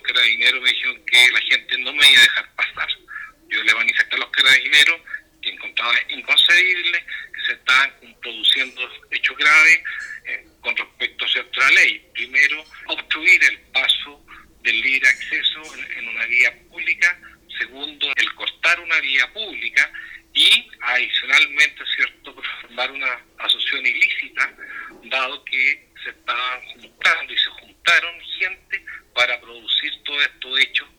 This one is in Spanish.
carabineros me dijeron que la gente no me iba a dejar pasar. Yo le manifesté a los carabineros que encontraba inconcebible que se estaban produciendo hechos graves con respecto a la ley. Primero, obstruir el paso del libre acceso en una vía pública. Segundo, el cortar una vía pública y adicionalmente, ¿cierto?, formar una asociación ilícita, dado que se estaban juntando y se juntaron gente para producir todos estos hechos